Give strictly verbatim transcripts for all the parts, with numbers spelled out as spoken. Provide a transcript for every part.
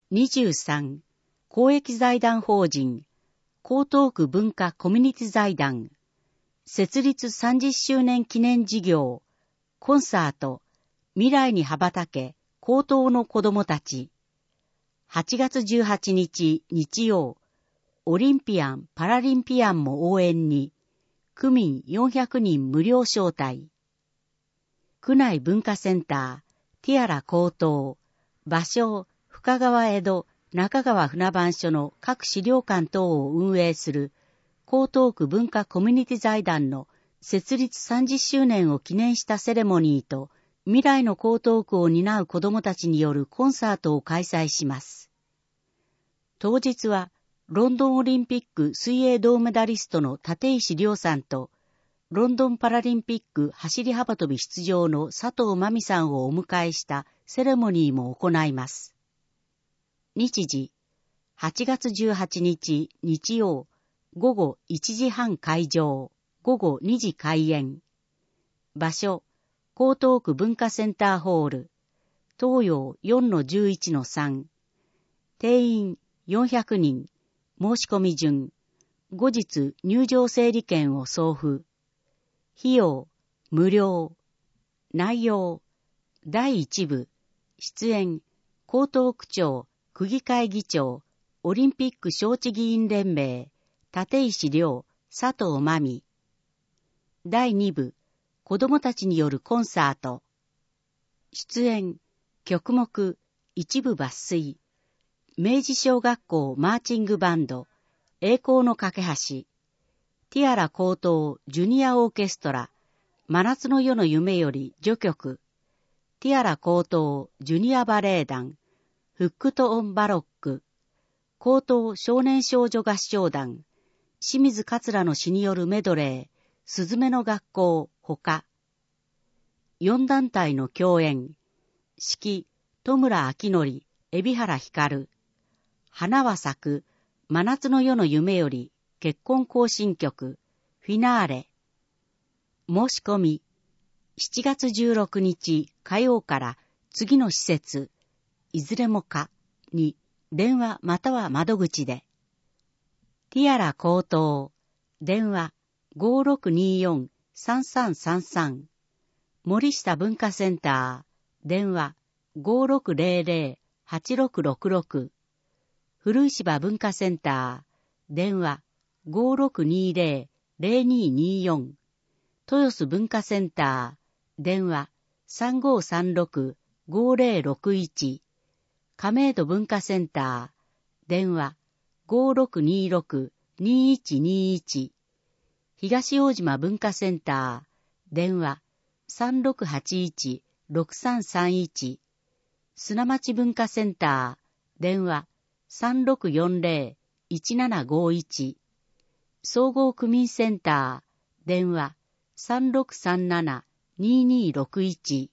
にじゅうさん、公益財団法人、江東区文化コミュニティ財団、設立さんじゅっしゅうねん記念事業、コンサート、未来に羽ばたけ、江東の子供たち。はちがつじゅうはちにち日曜、オリンピアン・パラリンピアンも応援に、区民よんひゃくにん無料招待。区内文化センター、ティアラ江東、場所、深川江戸、中川船番所の各資料館等を運営する江東区文化コミュニティ財団の設立さんじゅっしゅうねんを記念したセレモニーと、未来の江東区を担う子どもたちによるコンサートを開催します。当日は、ロンドンオリンピック水泳銅メダリストの立石亮さんと、ロンドンパラリンピック走り幅跳び出場の佐藤真美さんをお迎えしたセレモニーも行います。日時、はちがつじゅうはちにち日曜、ごごいちじはん開場、ごごにじ開演。場所、江東区文化センターホール、東洋 よんのじゅういちのさん。定員よんひゃくにん、申し込み順、後日入場整理券を送付。費用、無料。内容、だいいち部、出演、江東区長、区議会議長、オリンピック招致議員連盟、立石亮、佐藤真美。だいに部、子どもたちによるコンサート。出演、曲目、一部抜粋。明治小学校マーチングバンド、栄光の架け橋。ティアラ高等ジュニアオーケストラ、真夏の夜の夢より序曲。ティアラ高等ジュニアバレエ団、フックトオンバロック。高等少年少女合唱団、清水桂の詩によるメドレー、すずめの学校、ほか。よん団体の共演。指揮、戸村明則、海老原光。花は咲く、真夏の夜の夢より、結婚行進曲、フィナーレ。申し込み、しちがつじゅうろくにち火曜から次の施設、いずれもかに電話または窓口で。ティアラ高等、電話 ごろくによんさんさんさんさん。森下文化センター、電話 ごろくぜろぜろはちろくろくろく。古石場文化センター、電話 ごろくにぜろぜろにによん。豊洲文化センター、電話 さんごさんろくごぜろろくいち。亀戸文化センター、電話 ごろくにろくにいちにいち。東大島文化センター、電話 さんろくはちいちろくさんさんいち。砂町文化センター、電話さんろくよんぜろいちななごいち。総合区民センター、電話さんろくさんななににろくいち。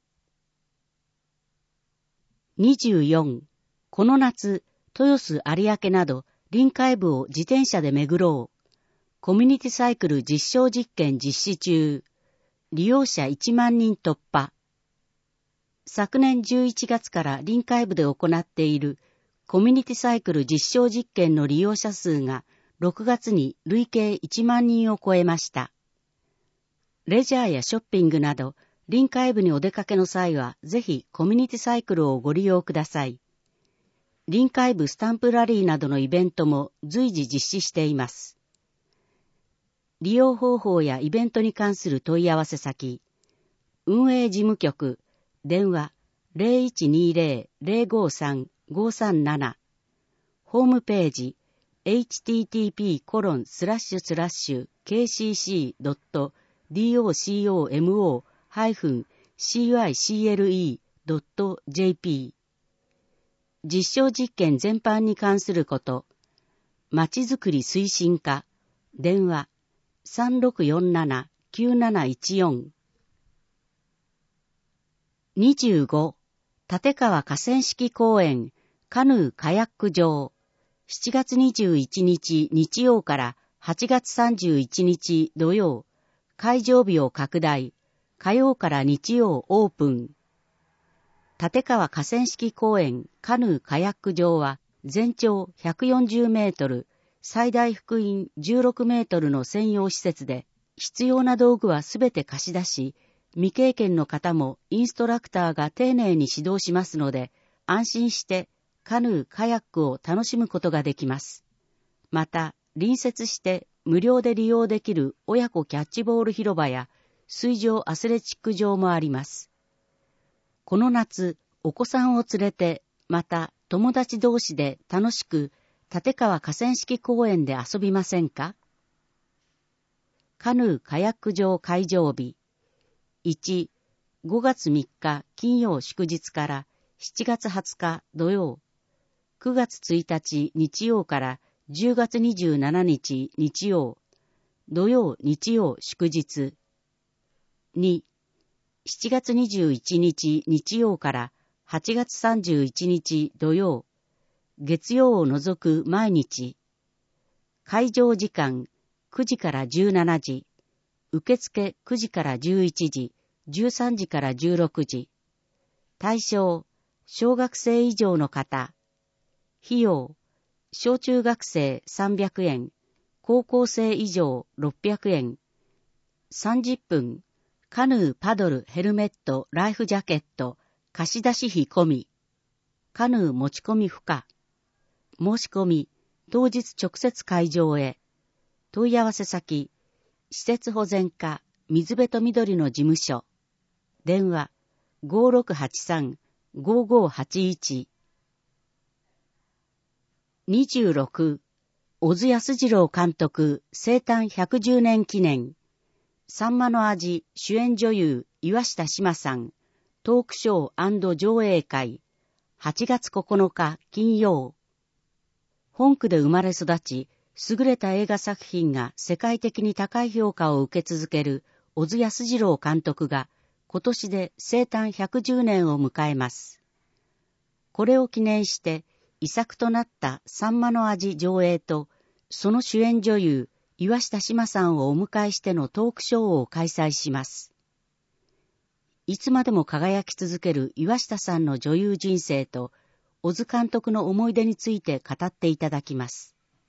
にじゅうよん、この夏、豊洲有明など臨海部を自転車で巡ろう。コミュニティサイクル実証実験実施中。利用者いちまんにん突破。昨年じゅういちがつから臨海部で行っているコミュニティサイクル実証実験の利用者数がろくがつに累計いちまんにんを超えました。レジャーやショッピングなど臨海部にお出かけの際はぜひコミュニティサイクルをご利用ください。臨海部スタンプラリーなどのイベントも随時実施しています。利用方法やイベントに関する問い合わせ先、運営事務局、電話 ゼロいちにゼロ ゼロごさん ごさんなな。ホームページ エイチティーティーピーコロンスラッシュスラッシュケーシーシードットドコモ シーワイシーエルイードットジェーピー。実証実験全般に関すること、まちづくり推進課、電話さんろくよんなな きゅうなないちよん。にじゅうご、立川河川敷公園カヌーカヤック場、しちがつにじゅういちにち日曜からはちがつさんじゅういちにち土曜、会場日を拡大、火曜から日曜オープン。立川河川敷公園カヌーカヤック場は全長ひゃくよんじゅうメートル、最大幅員じゅうろくメートルの専用施設で、必要な道具はすべて貸し出し、未経験の方もインストラクターが丁寧に指導しますので、安心してカヌー・カヤックを楽しむことができます。また、隣接して無料で利用できる親子キャッチボール広場や水上アスレチック場もあります。この夏、お子さんを連れて、また友達同士で楽しく立川河川敷公園で遊びませんか？カヌー・カヤック場開場日。いち、ごがつみっか金曜祝日からしちがつはつか土曜、くがつついたち日曜からじゅうがつにじゅうしちにち日曜、土曜日曜祝日。に、しちがつにじゅういちにち日曜からはちがつさんじゅういちにち土曜、月曜を除く毎日。開場時間くじからじゅうしちじ、受付くじからじゅういちじ、じゅうさんじからじゅうろくじ。対象、小学生以上の方。費用、小中学生さんびゃくえん、高校生以上ろっぴゃくえん。さんじゅっぷん、カヌー、パドル、ヘルメット、ライフジャケット、貸し出し費込み。カヌー持ち込み不可。申し込み、当日直接会場へ。問い合わせ先、施設保全課、水辺と緑の事務所。電話、ごろくはちさん、ごごはちいち。にじゅうろく、小津安二郎監督生誕ひゃくじゅうねん記念。さんまの味主演女優岩下志麻さん、トークショー&上映会。はちがつここのか金曜。本区で生まれ育ち、優れた映画作品が世界的に高い評価を受け続ける小津安二郎監督が今年で生誕ひゃくじゅうねんを迎えます。これを記念して遺作となったさんまの味上映と、その主演女優岩下志麻さんをお迎えしてのトークショーを開催します。いつまでも輝き続ける岩下さんの女優人生と小津監督の思い出について語っていただきます。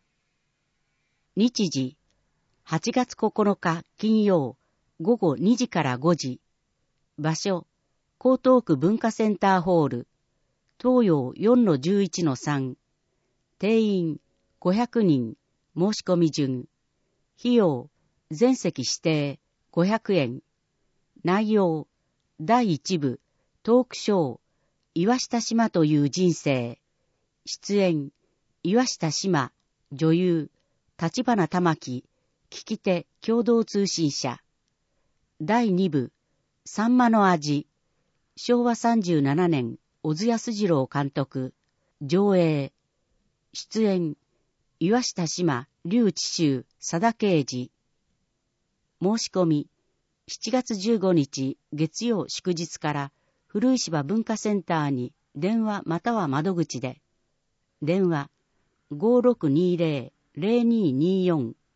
日時、はちがつここのか金曜、ごごにじからごじ。場所、江東区文化センターホール、東洋 よんのじゅういちのさん。定員ごひゃくにん、申し込み順。費用、全席指定ごひゃくえん。内容、だいいち部、トークショー、岩下志麻という人生。出演、岩下志麻、女優、立花玉木、聞き手共同通信社。だいに部、さんまの味。しょうわさんじゅうななねん、小津安二郎監督。上映。出演、岩下志麻、笠智秀、佐田啓二。申し込み、しちがつじゅうごにち月曜祝日から古石場文化センターに電話または窓口で。電話 ごろくにぜろ ぜろにによん。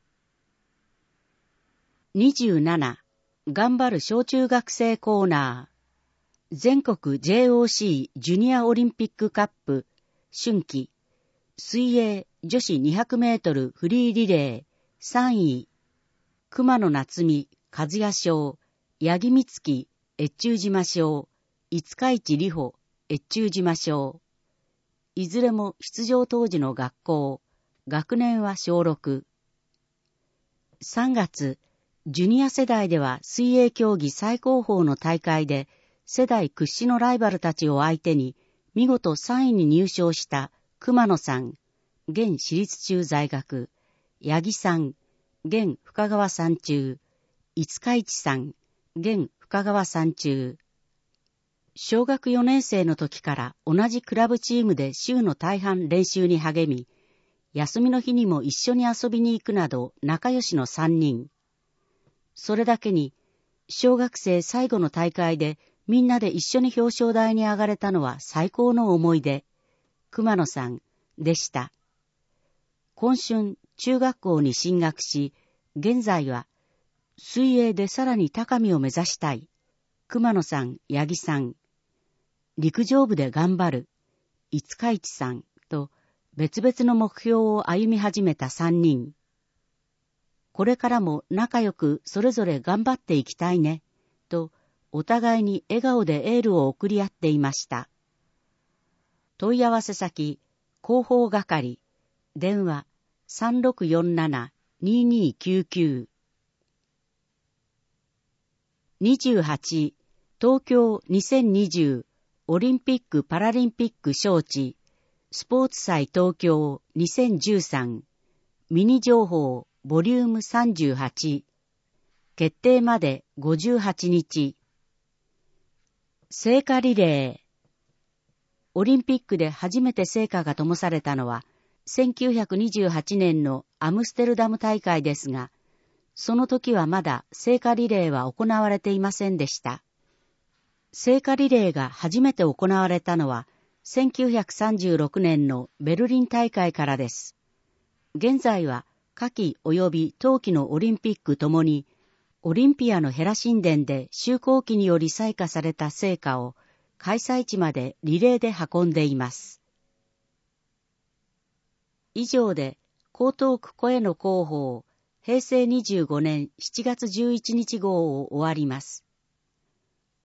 にじゅうなな、頑張る小中学生コーナー。全国 ジェイオーシー ジュニアオリンピックカップ春季水泳女子にひゃくメートルフリーリレーさんい、熊野夏美和也賞、八木美月越中島賞、五日市里穂越中島賞。いずれも出場当時の学校、学年は小ろく。さんがつ、ジュニア世代では水泳競技最高峰の大会で世代屈指のライバルたちを相手に見事さんいに入賞した熊野さん、現私立中在学、八木さん、現深川三中、五日市さん、現深川三中。小学よねん生の時から同じクラブチームで週の大半練習に励み、休みの日にも一緒に遊びに行くなど仲良しのさんにん。それだけに、小学生最後の大会でみんなで一緒に表彰台に上がれたのは最高の思い出、熊野さんでした。今春中学校に進学し、現在は水泳でさらに高みを目指したい、熊野さん、八木さん。陸上部で頑張る、五日市さん、 と別々の目標を歩み始めた三人。これからも仲良くそれぞれ頑張っていきたいね、とお互いに笑顔でエールを送り合っていました。問い合わせ先、広報係、電話 さんろくよんななにーにーきゅうきゅう。にじゅうはち、東京にせんにじゅうオリンピック・パラリンピック招致、スポーツ祭東京にせんじゅうさん、ミニ情報ボリュームさんじゅうはち、決定までごじゅうはちにち。聖火リレー。オリンピックで初めて聖火が灯されたのは、せんきゅうひゃくにじゅうはちねんのアムステルダム大会ですが、その時はまだ聖火リレーは行われていませんでした。聖火リレーが初めて行われたのは、せんきゅうひゃくさんじゅうろくねんのベルリン大会からです。現在は夏季及び冬季のオリンピックともに、オリンピアのヘラ神殿で就航機により採火された聖火を開催地までリレーで運んでいます。以上で江東区声の広報平成にじゅうごねんしちがつじゅういちにち号を終わります。